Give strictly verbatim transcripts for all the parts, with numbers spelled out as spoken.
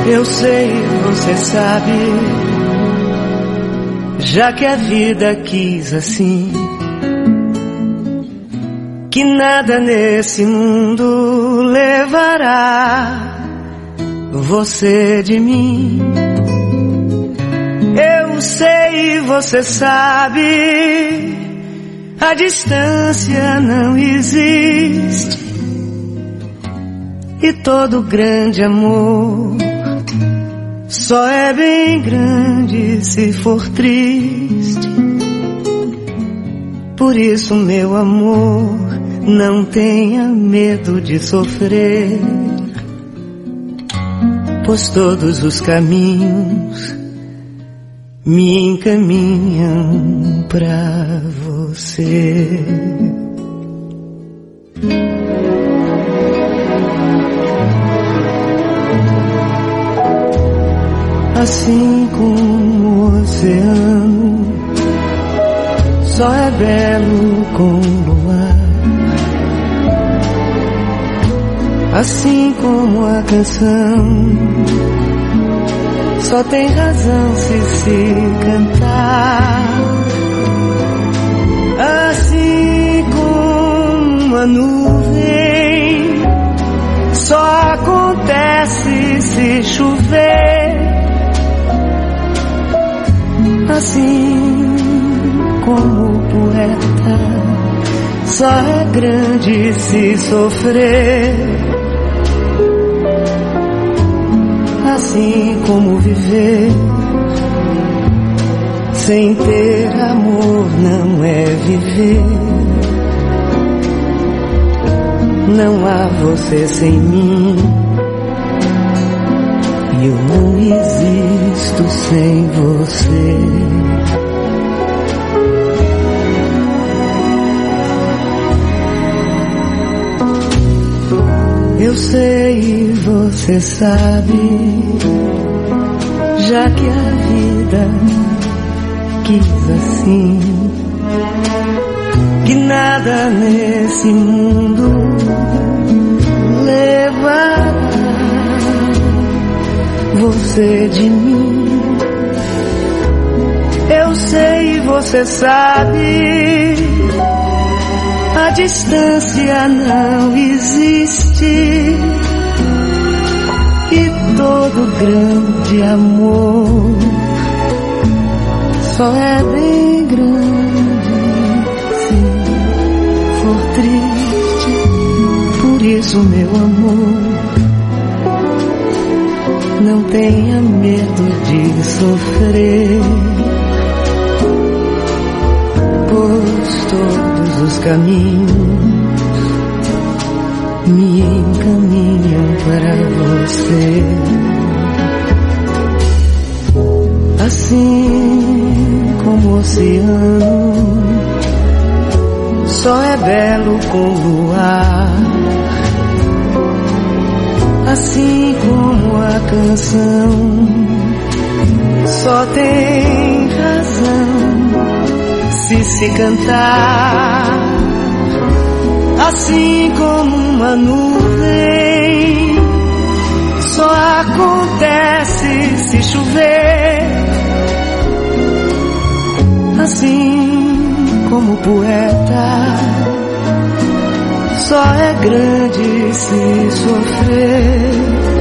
Eu sei, você sabe, já que a vida quis assim, que nada nesse mundo levará você de mim. Eu sei, você sabe, a distância não existe, e todo grande amor só é bem grande se for triste. Por isso, meu amor, não tenha medo de sofrer, pois todos os caminhos me encaminham pra você. Assim como o oceano só é belo com luar, assim como a canção só tem razão se se cantar, assim como a nuvem só acontece se chover, assim como o poeta só é grande se sofrer, assim como viver sem ter amor não é viver. Não há você sem mim, e eu não existo sem você. Eu sei, você sabe, já que a vida quis assim, que nada nesse mundo levará você de mim. Eu sei, você sabe, a distância não existe, e todo grande amor só é bem grande se for triste. Por isso, meu amor, não tenha medo de sofrer, pois todos os caminhos me encaminham para você. Assim como o oceano só é belo com luar, assim como a canção só tem razão se se cantar, assim como uma nuvem só acontece se chover, assim como o poeta só é grande se sofrer,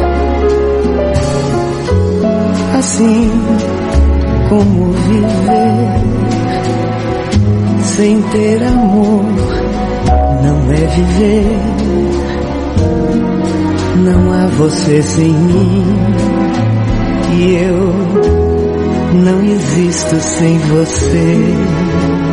assim como viver sem ter amor não é viver. Não há você sem mim, e eu não existo sem você.